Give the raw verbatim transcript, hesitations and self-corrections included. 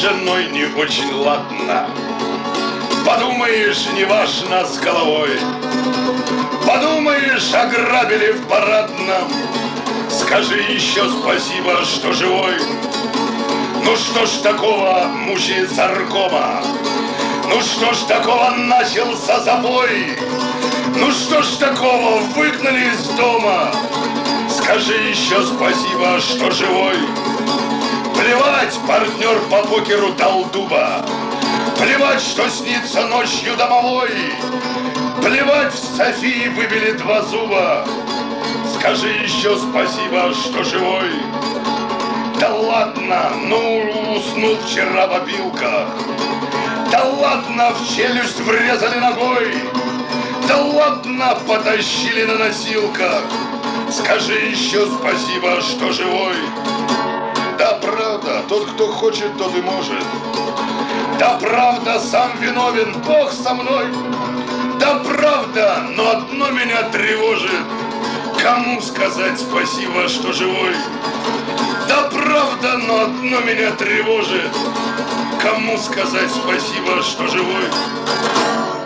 женой не очень ладно. Подумаешь, не важно с головой. Подумаешь, ограбили в парадном. Скажи еще спасибо, что живой. Ну что ж такого, мучается ркома? Ну что ж такого, начался забой? Ну что ж такого, выгнали из дома? Скажи еще спасибо, что живой. Плевать, партнер по покеру дал дуба. Плевать, что снится ночью домовой. Плевать, в Софии выбили два зуба. Скажи еще спасибо, что живой. Да ладно, ну уснул вчера в опилках. Да ладно, в челюсть врезали ногой. Да ладно, потащили на носилках. Скажи еще спасибо, что живой. Да правда, тот, кто хочет, тот и может. Да правда, сам виновен, Бог со мной. Да правда, но одно меня тревожит. Кому сказать спасибо, что живой? Да правда, но одно меня тревожит. Кому сказать спасибо, что живой?